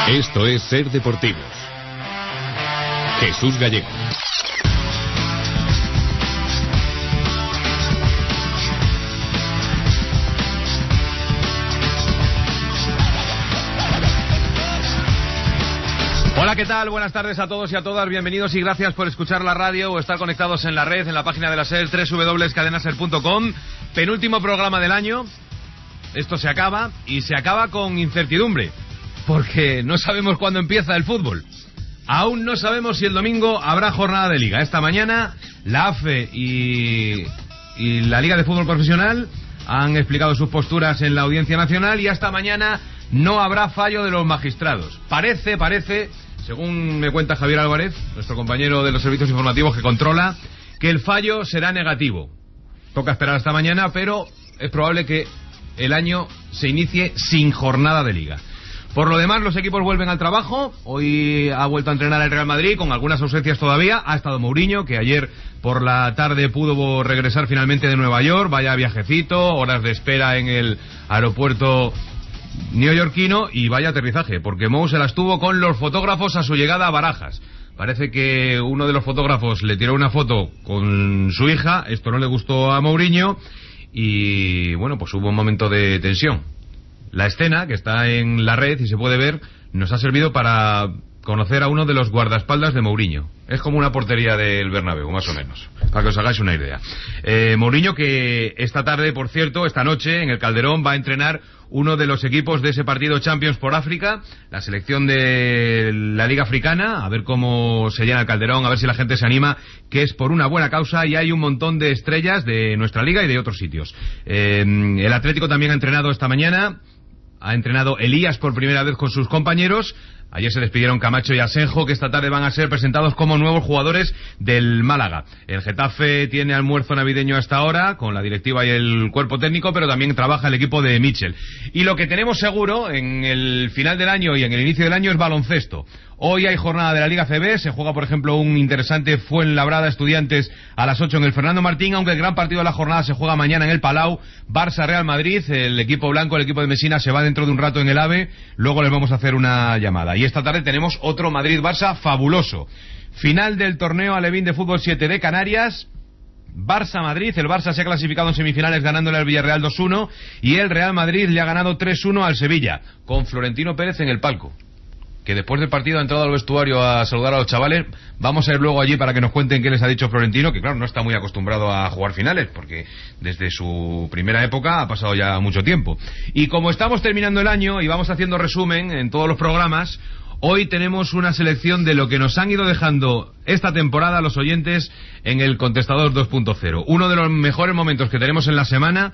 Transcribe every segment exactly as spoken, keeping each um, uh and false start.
Esto es Ser Deportivos. Jesús Gallego. Hola, ¿qué tal? Buenas tardes a todos y a todas. Bienvenidos y gracias por escuchar la radio o estar conectados en la red, en la página de la SER, doble u doble u doble u punto cadena ser punto com. Penúltimo programa del año. Esto se acaba y se acaba con incertidumbre, porque no sabemos cuándo empieza el fútbol. Aún no sabemos si el domingo habrá jornada de liga. Esta mañana la A F E y, y la Liga de Fútbol Profesional han explicado sus posturas en la Audiencia Nacional y hasta mañana no habrá fallo de los magistrados. Parece, parece, según me cuenta Javier Álvarez, nuestro compañero de los servicios informativos que controla, que el fallo será negativo. Toca esperar hasta mañana, pero es probable que el año se inicie sin jornada de liga. Por lo demás, los equipos vuelven al trabajo. Hoy ha vuelto a entrenar el Real Madrid, con algunas ausencias todavía. Ha estado Mourinho, que ayer por la tarde pudo regresar finalmente de Nueva York. Vaya viajecito, horas de espera en el aeropuerto neoyorquino y vaya aterrizaje, porque Mou se las tuvo con los fotógrafos a su llegada a Barajas. Parece que uno de los fotógrafos le tiró una foto con su hija. Esto no le gustó a Mourinho y, bueno, pues hubo un momento de tensión. La escena, que está en la red y se puede ver, nos ha servido para conocer a uno de los guardaespaldas de Mourinho. Es como una portería del Bernabéu, más o menos, para que os hagáis una idea. Eh, Mourinho, que esta tarde, por cierto, esta noche, en el Calderón, va a entrenar uno de los equipos de ese partido Champions por África, la selección de la Liga Africana, a ver cómo se llena el Calderón, a ver si la gente se anima, que es por una buena causa, y hay un montón de estrellas de nuestra liga y de otros sitios. Eh, el Atlético también ha entrenado esta mañana. Ha entrenado Elías por primera vez con sus compañeros. Ayer se despidieron Camacho y Asenjo, que esta tarde van a ser presentados como nuevos jugadores del Málaga. El Getafe tiene almuerzo navideño a esta hora, con la directiva y el cuerpo técnico, pero también trabaja el equipo de Mitchell. Y lo que tenemos seguro en el final del año y en el inicio del año es baloncesto. Hoy hay jornada de la Liga C B, se juega por ejemplo un interesante Fuenlabrada Estudiantes a las ocho en el Fernando Martín, aunque el gran partido de la jornada se juega mañana en el Palau, Barça-Real Madrid. El equipo blanco, el equipo de Mesina, se va dentro de un rato en el AVE, luego les vamos a hacer una llamada. Y esta tarde tenemos otro Madrid-Barça fabuloso. Final del torneo Alevín de Fútbol siete de Canarias, Barça-Madrid. El Barça se ha clasificado en semifinales ganándole al Villarreal dos uno y el Real Madrid le ha ganado tres uno al Sevilla, con Florentino Pérez en el palco, que después del partido ha entrado al vestuario a saludar a los chavales. Vamos a ir luego allí para que nos cuenten qué les ha dicho Florentino, que claro, no está muy acostumbrado a jugar finales, porque desde su primera época ha pasado ya mucho tiempo. Y como estamos terminando el año y vamos haciendo resumen en todos los programas, hoy tenemos una selección de lo que nos han ido dejando esta temporada los oyentes en el Contestador dos punto cero. Uno de los mejores momentos que tenemos en la semana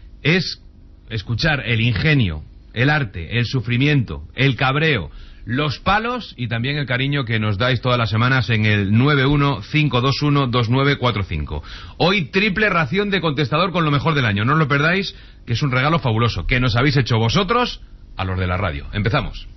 es escuchar el ingenio, el arte, el sufrimiento, el cabreo, los palos y también el cariño que nos dais todas las semanas en el nueve uno cinco dos uno dos nueve cuatro cinco. Hoy triple ración de Contestador con lo mejor del año. No os lo perdáis, que es un regalo fabuloso que nos habéis hecho vosotros a los de la radio. Empezamos.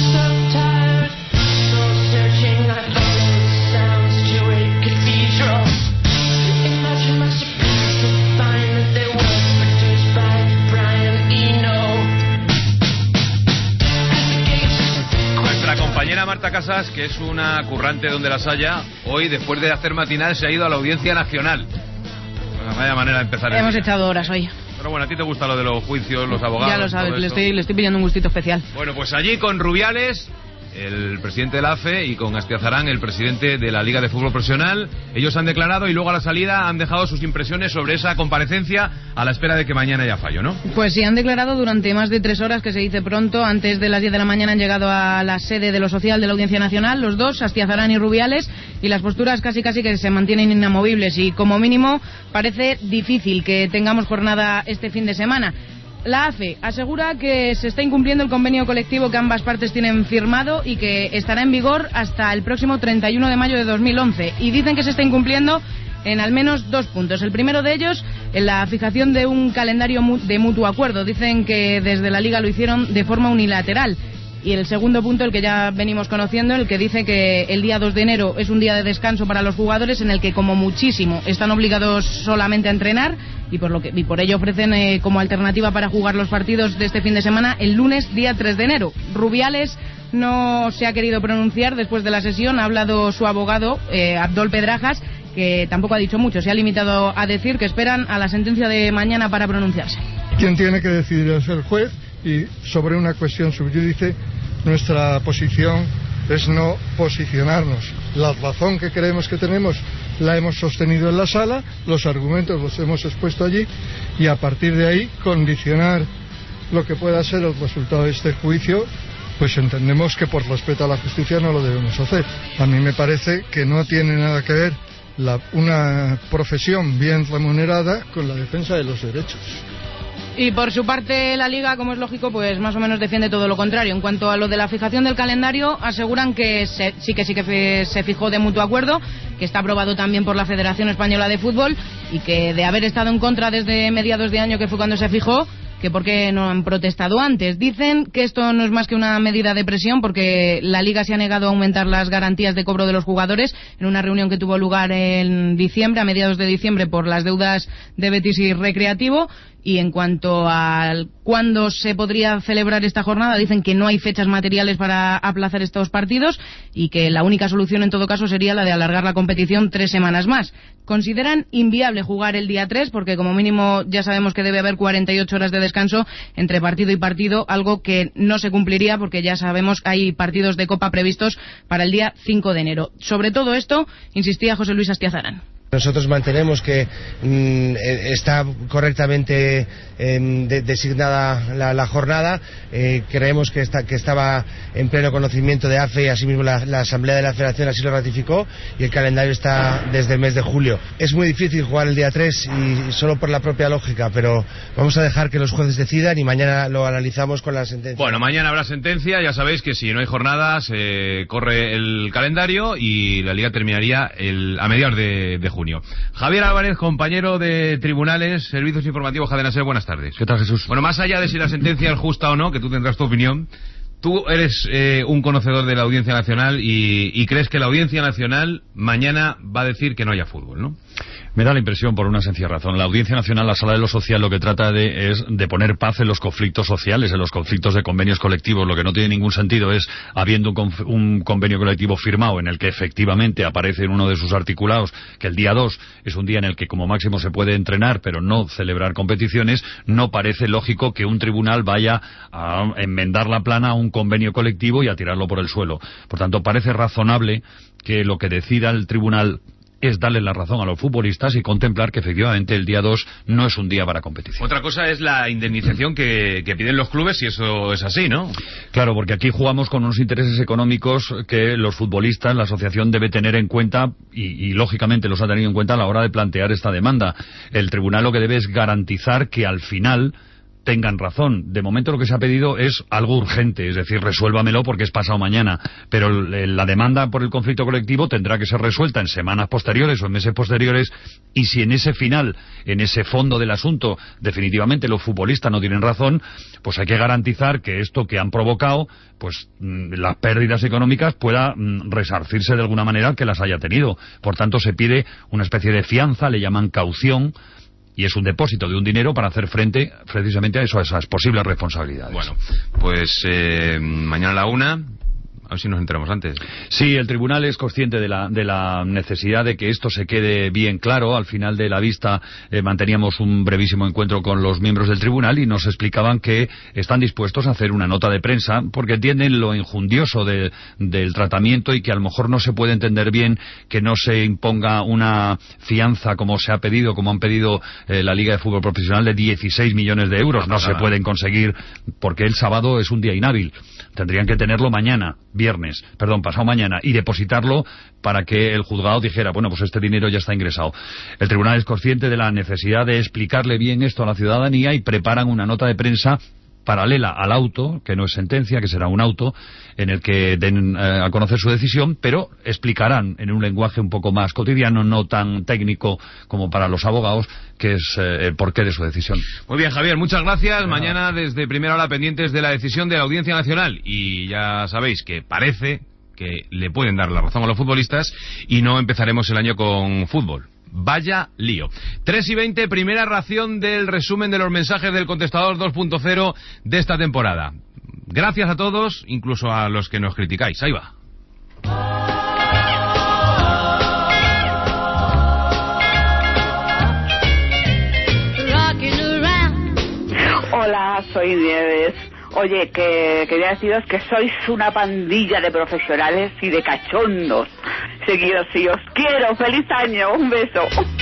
Compañera Marta Casas, que es una currante donde las haya, hoy después de hacer matinal se ha ido a la Audiencia Nacional. Bueno, vaya manera de empezar. Hemos el echado horas hoy. Pero bueno, a ti te gusta lo de los juicios, los abogados. Ya lo sabes, le estoy, le estoy pidiendo un gustito especial. Bueno, pues allí con Rubiales, el presidente de la A F E, y con Astiazarán, el presidente de la Liga de Fútbol Profesional. Ellos han declarado y luego a la salida han dejado sus impresiones sobre esa comparecencia a la espera de que mañana haya fallo, ¿no? Pues sí, han declarado durante más de tres horas, que se dice pronto. Antes de las diez de la mañana han llegado a la sede de lo social de la Audiencia Nacional, los dos, Astiazarán y Rubiales, y las posturas casi casi que se mantienen inamovibles, y como mínimo parece difícil que tengamos jornada este fin de semana. La A F E asegura que se está incumpliendo el convenio colectivo que ambas partes tienen firmado y que estará en vigor hasta el próximo treinta y uno de mayo de dos mil once. Y dicen que se está incumpliendo en al menos dos puntos. El primero de ellos, en la fijación de un calendario de mutuo acuerdo. Dicen que desde la Liga lo hicieron de forma unilateral. Y el segundo punto, el que ya venimos conociendo, el que dice que el día dos de enero es un día de descanso para los jugadores, en el que como muchísimo están obligados solamente a entrenar, y por lo que y por ello ofrecen eh, como alternativa para jugar los partidos de este fin de semana el lunes día tres de enero. Rubiales no se ha querido pronunciar después de la sesión. Ha hablado su abogado, eh, Abdol Pedrajas, que tampoco ha dicho mucho. Se ha limitado a decir que esperan a la sentencia de mañana para pronunciarse. Quien tiene que decidir es el juez, y sobre una cuestión subyúdice nuestra posición es no posicionarnos. La razón que creemos que tenemos la hemos sostenido en la sala, los argumentos los hemos expuesto allí, y a partir de ahí condicionar lo que pueda ser el resultado de este juicio, pues entendemos que por respeto a la justicia no lo debemos hacer. A mí me parece que no tiene nada que ver la, una profesión bien remunerada con la defensa de los derechos. Y por su parte la Liga, como es lógico, pues más o menos defiende todo lo contrario. En cuanto a lo de la fijación del calendario, aseguran que se, sí que sí que se fijó de mutuo acuerdo, que está aprobado también por la Federación Española de Fútbol, y que de haber estado en contra desde mediados de año, que fue cuando se fijó, que por qué no han protestado antes. Dicen que esto no es más que una medida de presión, porque la Liga se ha negado a aumentar las garantías de cobro de los jugadores en una reunión que tuvo lugar en diciembre, a mediados de diciembre, por las deudas de Betis y Recreativo. Y en cuanto a cuándo se podría celebrar esta jornada, dicen que no hay fechas materiales para aplazar estos partidos, y que la única solución en todo caso sería la de alargar la competición tres semanas más. Consideran inviable jugar el día tres, porque como mínimo ya sabemos que debe haber cuarenta y ocho horas de descanso entre partido y partido, algo que no se cumpliría porque ya sabemos que hay partidos de Copa previstos para el día cinco de enero. Sobre todo esto insistía José Luis Astiazarán. Nosotros mantenemos que mmm, está correctamente eh, de, designada la, la jornada. Eh, creemos que, está, que estaba en pleno conocimiento de A F E, y asimismo la, la Asamblea de la Federación así lo ratificó, y el calendario está desde el mes de julio. Es muy difícil jugar el día tres, y solo por la propia lógica, pero vamos a dejar que los jueces decidan y mañana lo analizamos con la sentencia. Bueno, mañana habrá sentencia. Ya sabéis que si no hay jornadas, eh, corre el calendario y la Liga terminaría el, a mediados de, de junio. Javier Álvarez, compañero de Tribunales, Servicios Informativos Cadena SER, buenas tardes. ¿Qué tal, Jesús? Bueno, más allá de si la sentencia es justa o no, que tú tendrás tu opinión, tú eres eh, un conocedor de la Audiencia Nacional y, y crees que la Audiencia Nacional mañana va a decir que no haya fútbol, ¿no? Me da la impresión, por una sencilla razón. La Audiencia Nacional, la Sala de lo Social, lo que trata de es de poner paz en los conflictos sociales, en los conflictos de convenios colectivos. Lo que no tiene ningún sentido es, habiendo un, conf- un convenio colectivo firmado en el que efectivamente aparece en uno de sus articulados que el día dos es un día en el que como máximo se puede entrenar pero no celebrar competiciones, no parece lógico que un tribunal vaya a enmendar la plana a un convenio colectivo y a tirarlo por el suelo. Por tanto, parece razonable que lo que decida el tribunal es darle la razón a los futbolistas y contemplar que efectivamente el día dos no es un día para competición. Otra cosa es la indemnización que, que piden los clubes, si eso es así, ¿no? Claro, porque aquí jugamos con unos intereses económicos que los futbolistas, la asociación debe tener en cuenta y, y lógicamente los ha tenido en cuenta a la hora de plantear esta demanda. El tribunal lo que debe es garantizar que al final tengan razón. De momento lo que se ha pedido es algo urgente, es decir, resuélvamelo porque es pasado mañana, pero la demanda por el conflicto colectivo tendrá que ser resuelta en semanas posteriores o en meses posteriores, y si en ese final, en ese fondo del asunto, definitivamente los futbolistas no tienen razón, pues hay que garantizar que esto que han provocado, pues las pérdidas económicas pueda resarcirse de alguna manera que las haya tenido. Por tanto, se pide una especie de fianza, le llaman caución, y es un depósito de un dinero para hacer frente precisamente a eso, a esas posibles responsabilidades. Bueno, pues eh, mañana a la una, a ver si nos enteramos antes. Sí, el tribunal es consciente de la, de la necesidad de que esto se quede bien claro. Al final de la vista eh, manteníamos un brevísimo encuentro con los miembros del tribunal y nos explicaban que están dispuestos a hacer una nota de prensa porque entienden lo injundioso de, del tratamiento y que a lo mejor no se puede entender bien que no se imponga una fianza como se ha pedido, como han pedido eh, la Liga de Fútbol Profesional, de dieciséis millones de euros. No, no se pueden conseguir porque el sábado es un día inhábil. Tendrían que tenerlo mañana, viernes, perdón, pasado mañana, y depositarlo para que el juzgado dijera, bueno, pues este dinero ya está ingresado. El tribunal es consciente de la necesidad de explicarle bien esto a la ciudadanía y preparan una nota de prensa paralela al auto, que no es sentencia, que será un auto, en el que den eh, a conocer su decisión, pero explicarán en un lenguaje un poco más cotidiano, no tan técnico como para los abogados, que es eh, el porqué de su decisión. Muy bien, Javier, muchas gracias. Bueno. Mañana desde primera hora pendientes de la decisión de la Audiencia Nacional, y ya sabéis que parece que le pueden dar la razón a los futbolistas y no empezaremos el año con fútbol. Vaya lío. tres y veinte, primera ración del resumen de los mensajes del contestador dos punto cero de esta temporada. Gracias a todos, incluso a los que nos criticáis. Ahí va. Hola, soy Nieves. Oye, que quería deciros que sois una pandilla de profesionales y de cachondos. Seguidos, y os quiero. ¡Feliz año! Un beso.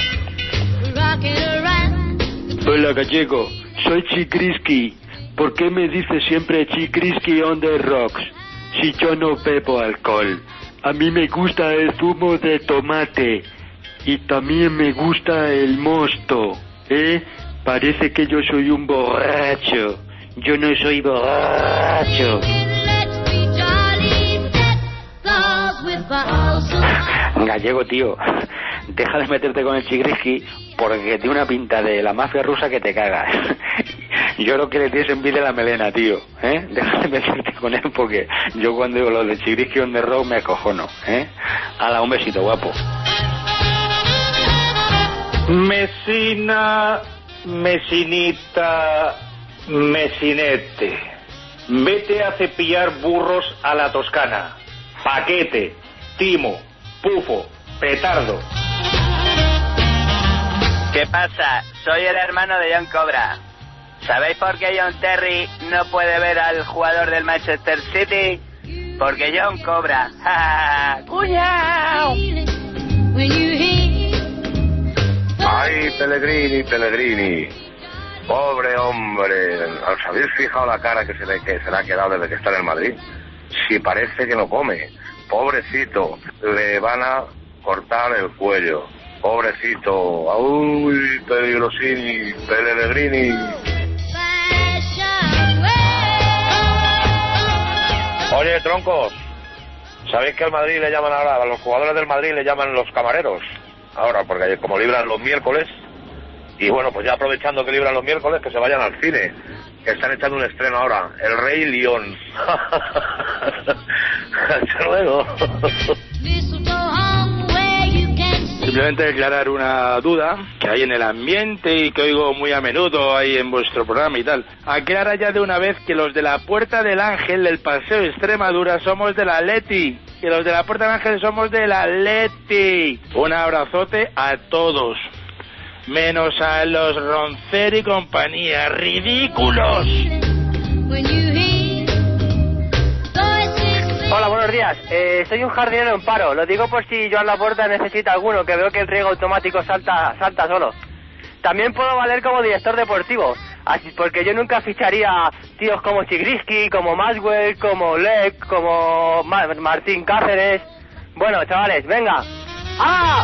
Hola, Gallego. Soy Chikrisky. ¿Por qué me dices siempre Chikrisky on the rocks? Si yo no bebo alcohol. A mí me gusta el zumo de tomate. Y también me gusta el mosto. ¿Eh? Parece que yo soy un borracho. Yo no soy borracho. Gallego, tío, deja de meterte con el Chigrisky porque tiene una pinta de la mafia rusa que te cagas. Yo creo que le tienes envidia a la melena, tío, ¿eh? Deja de meterte con él porque yo cuando digo lo de Chigrisky on the road me acojono, ¿eh? Hala, un besito, guapo. Mesina, mesinita, mesinete. Vete a cepillar burros a la Toscana. Paquete, timo, pufo, petardo. ¿Qué pasa? Soy el hermano de John Cobra. ¿Sabéis por qué John Terry no puede ver al jugador del Manchester City? Porque John Cobra. ¡Ja! ¡Cuñao! Ay, Pellegrini, Pellegrini. Pobre hombre. ¿Os habéis fijado la cara que se le, que se le ha quedado desde que está en el Madrid? Si parece que no come. Pobrecito. Le van a cortar el cuello. Pobrecito. Uy, Pellegrini, Pellegrini. Oye, troncos. ¿Sabéis que al Madrid le llaman ahora, a los jugadores del Madrid le llaman los camareros? Ahora, porque como libran los miércoles, y bueno, pues ya aprovechando que libran los miércoles, que se vayan al cine, que están echando un estreno ahora, El Rey León. Hasta luego. Simplemente declarar una duda que hay en el ambiente y que oigo muy a menudo ahí en vuestro programa y tal. Aclara ya de una vez que los de la Puerta del Ángel del Paseo Extremadura somos del Atleti. Que los de la Puerta del Ángel somos del Atleti. Un abrazote a todos. Menos a los Roncer y compañía. ¡Ridículos! Hola, buenos días. Eh, soy un jardinero en paro. Lo digo por si Joan Laporta necesita alguno, que veo que el riego automático salta salta solo. También puedo valer como director deportivo, así porque yo nunca ficharía tíos como Chigrisky, como Maxwell, como Lec, como Ma- Martín Cáceres. Bueno, chavales, venga. ¡Ah!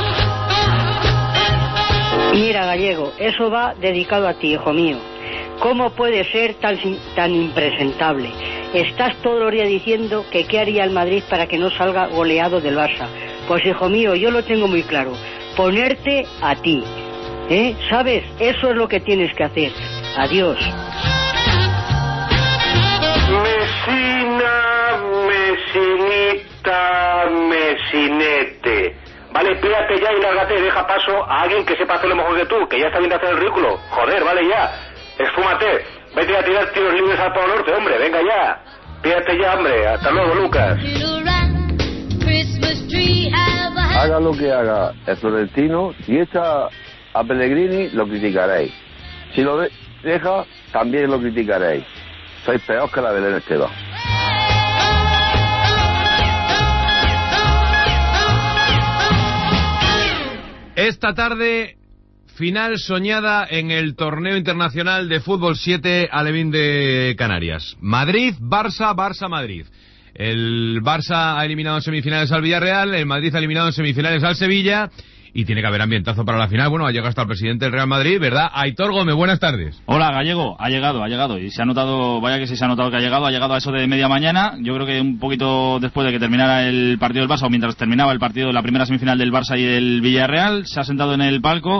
Mira, Gallego, eso va dedicado a ti, hijo mío. ¿Cómo puede ser tan, tan impresentable? Estás todo el día diciendo que qué haría el Madrid para que no salga goleado del Barça. Pues, hijo mío, yo lo tengo muy claro. Ponerte a ti. ¿Eh? ¿Sabes? Eso es lo que tienes que hacer. Adiós. Mesina, mesinita, mesinete. Vale, pírate ya y lárgate y deja paso a alguien que sepa hacer lo mejor que tú, que ya está viendo hacer el ridículo. Joder, vale ya. Esfúmate. Vete a tirar tiros libres al Polo Norte, hombre. Venga ya. Pírate ya, hombre. Hasta luego, Lucas. Haga lo que haga el Florentino, si echa a Pellegrini, lo criticaréis. Si lo de- deja, también lo criticaréis. Sois peor que la Belén Esteban. Esta tarde, final soñada en el torneo internacional de fútbol siete Alevín de Canarias. Madrid, Barça, Barça, Madrid. El Barça ha eliminado en semifinales al Villarreal, el Madrid ha eliminado en semifinales al Sevilla y tiene que haber ambientazo para la final. Bueno, ha llegado hasta el presidente del Real Madrid, ¿verdad? Aitor Gómez, buenas tardes. Hola, Gallego, ha llegado, ha llegado y se ha notado, vaya que sí se ha notado que ha llegado, ha llegado a eso de media mañana, yo creo que un poquito después de que terminara el partido del Barça o mientras terminaba el partido de la primera semifinal del Barça y del Villarreal, se ha sentado en el palco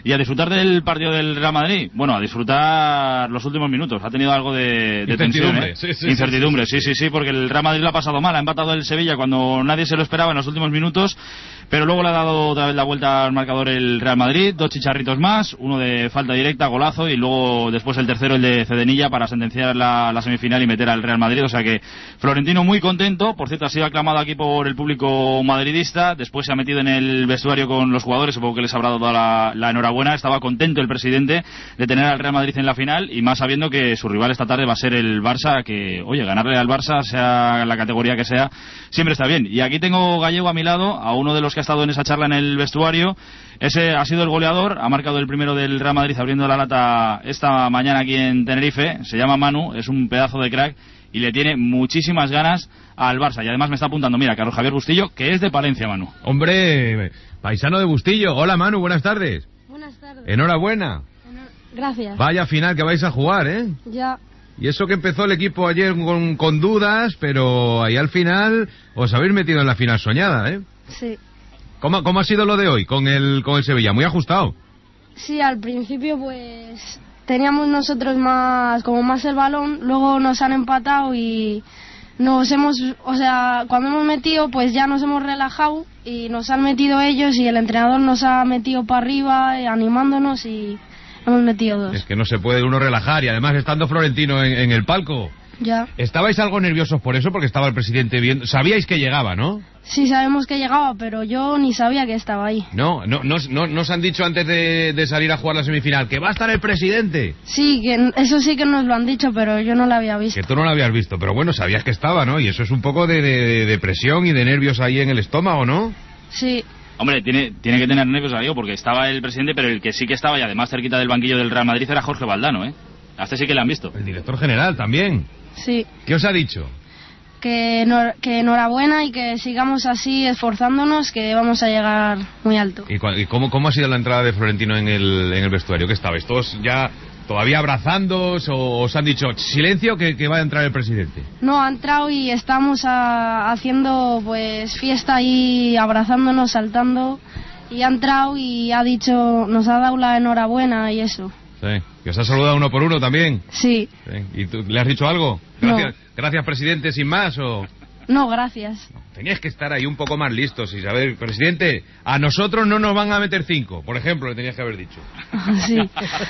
Y a disfrutar del partido del Real Madrid, bueno, a disfrutar los últimos minutos. Ha tenido algo de, de tensión, ¿eh? sí, sí, Incertidumbre, sí, sí, sí, sí, porque el Real Madrid lo ha pasado mal. Ha empatado el Sevilla cuando nadie se lo esperaba en los últimos minutos, pero luego le ha dado otra vez la vuelta al marcador el Real Madrid. Dos chicharritos más, uno de falta directa, golazo, y luego después el tercero, el de Cedenilla, para sentenciar la, la semifinal y meter al Real Madrid. O sea que Florentino muy contento. Por cierto, ha sido aclamado aquí por el público madridista. Después se ha metido en el vestuario con los jugadores, supongo que les habrá dado la, la enhorabuena. Estaba contento el presidente de tener al Real Madrid en la final, y más sabiendo que su rival esta tarde va a ser el Barça, que, oye, ganarle al Barça, sea la categoría que sea, siempre está bien. Y aquí tengo, Gallego, a mi lado, a uno de los que ha estado en esa charla en el vestuario. Ese ha sido el goleador, ha marcado el primero del Real Madrid abriendo la lata esta mañana aquí en Tenerife. Se llama Manu, es un pedazo de crack y le tiene muchísimas ganas al Barça. Y además me está apuntando, mira, Carlos Javier Bustillo, que es de Palencia, Manu. Hombre, paisano de Bustillo. Hola, Manu, buenas tardes. Buenas tardes. Enhorabuena. Gracias. Vaya final que vais a jugar, ¿eh? Ya. Y eso que empezó el equipo ayer con, con dudas, pero ahí al final os habéis metido en la final soñada, ¿eh? Sí. ¿Cómo, cómo ha sido lo de hoy con el, con el Sevilla? Muy ajustado. Sí, al principio pues teníamos nosotros más, como más el balón, luego nos han empatado y nos hemos, o sea, cuando hemos metido pues ya nos hemos relajado y nos han metido ellos y el entrenador nos ha metido para arriba eh, animándonos y hemos metido dos. Es que no se puede uno relajar, y además estando Florentino en, en el palco. Ya. ¿Estabais algo nerviosos por eso? Porque estaba el presidente viendo. Sabíais que llegaba, ¿no? Sí, sabemos que llegaba, pero yo ni sabía que estaba ahí. No, no, no, no nos han dicho antes de, de salir a jugar la semifinal que va a estar el presidente. Sí, que eso sí que nos lo han dicho, pero yo no lo había visto. Que tú no lo habías visto, pero bueno, sabías que estaba, ¿no? Y eso es un poco de, de, de presión y de nervios ahí en el estómago, ¿no? Sí. Hombre, tiene, tiene que tener nervios, digo, porque estaba el presidente, pero el que sí que estaba, y además cerquita del banquillo del Real Madrid, era Jorge Valdano, ¿eh? A este sí que le han visto. El director general también. Sí. ¿Qué os ha dicho? Que, no, que enhorabuena y que sigamos así esforzándonos, que vamos a llegar muy alto. ¿Y, cu- y cómo, cómo ha sido la entrada de Florentino en el, en el vestuario? ¿Qué estabais? ¿Todos ya todavía abrazándoos o os han dicho silencio que, que va a entrar el presidente? No, ha entrado y estamos a- haciendo pues fiesta ahí, abrazándonos, saltando, y ha entrado y ha dicho, nos ha dado la enhorabuena y eso. Sí. ¿Que os ha saludado uno por uno también? Sí. Sí. ¿Y tú le has dicho algo? Gracias, gracias presidente, sin más, o... No, gracias. Tenías que estar ahí un poco más listos y saber, presidente, a nosotros no nos van a meter cinco, por ejemplo, le tenías que haber dicho. Sí.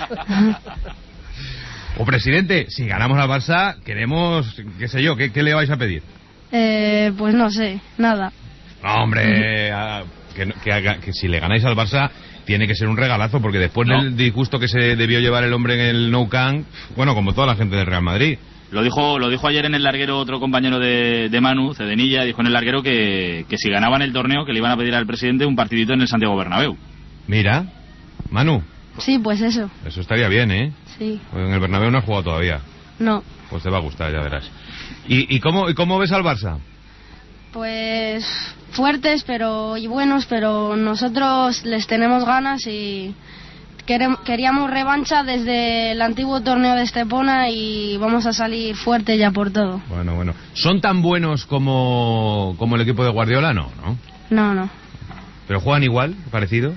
O presidente, si ganamos al Barça, queremos, qué sé yo, ¿qué, qué le vais a pedir? Eh, pues no sé, nada. No, hombre, a- que, no- que haga- que si le ganáis al Barça tiene que ser un regalazo, porque después No. del disgusto que se debió llevar el hombre en el Nou Camp, bueno, como toda la gente del Real Madrid. Lo dijo, lo dijo ayer en el larguero otro compañero de, de Manu, Cedenilla, dijo en el larguero que, que si ganaban el torneo que le iban a pedir al presidente un partidito en el Santiago Bernabéu. Mira, Manu, Sí, pues eso. eso estaría bien, ¿eh? Sí. Porque en el Bernabéu no has jugado todavía. No. Pues te va a gustar, ya verás. ¿Y, y, cómo, y cómo ves al Barça? Pues fuertes pero y buenos, pero nosotros les tenemos ganas y querem- queríamos revancha desde el antiguo torneo de Estepona y vamos a salir fuertes ya por todo. Bueno, bueno. ¿Son tan buenos como, como el equipo de Guardiola? No, ¿no? No, no, ¿Pero juegan igual, parecido?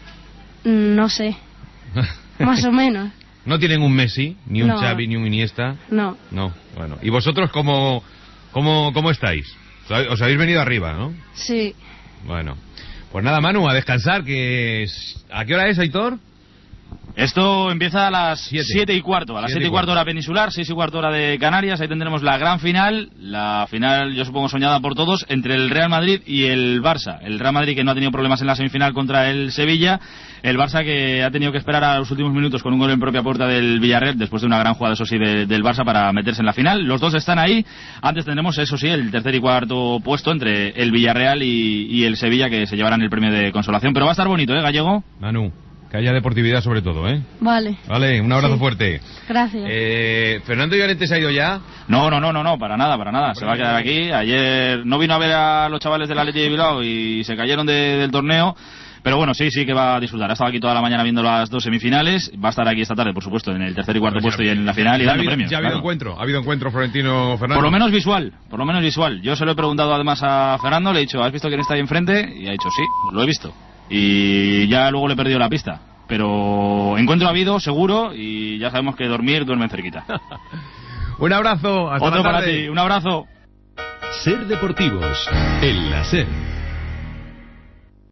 no sé, más o menos, ¿No tienen un Messi, ni un No. Xavi, ni un Iniesta? no. No, bueno. ¿Y vosotros cómo, cómo, cómo estáis? Os habéis venido arriba, ¿no? Sí, Bueno. Pues nada, Manu, a descansar, que... es- ¿A qué hora es, Aitor? Esto empieza a las Siete. siete y cuarto, a las Siete siete y y cuarto cuarto. hora peninsular, seis y cuarto hora de Canarias. Ahí tendremos la gran final, la final yo supongo soñada por todos, entre el Real Madrid y el Barça. El Real Madrid que no ha tenido problemas en la semifinal contra el Sevilla, el Barça que ha tenido que esperar a los últimos minutos con un gol en propia puerta del Villarreal, después de una gran jugada, eso sí, de- del Barça para meterse en la final. Los dos están ahí. Antes tendremos, eso sí, el tercer y cuarto puesto entre el Villarreal y, y el Sevilla, que se llevarán el premio de consolación. Pero va a estar bonito, ¿eh, Gallego? Manu, que haya deportividad sobre todo, ¿eh? vale, Vale, un abrazo Sí. fuerte. gracias. Eh, ¿Fernando Llorente se ha ido ya? No, no, no, no, no, para nada, para nada. Se va a quedar aquí. Ayer no vino a ver a los chavales del Athletic de Bilbao y se cayeron de- del torneo. Pero bueno, sí, sí que va a disfrutar. Ha estado aquí toda la mañana viendo las dos semifinales. Va a estar aquí esta tarde, por supuesto, en el tercer y cuarto Pues puesto ya- y en la final y ya ha dando habido, premios. ya ha habido claro. encuentro, ha habido encuentro Florentino Fernando. Por lo menos visual, por lo menos visual. Yo se lo he preguntado además a Fernando, le he dicho, ¿has visto quién está ahí enfrente? Y ha dicho, sí, lo he visto. Y ya luego le he perdido la pista. pero encuentro ha habido, seguro, y ya sabemos que dormir duermen cerquita. Un abrazo, hasta Otro más para tarde. ti, un abrazo. Ser Deportivos, en la SER.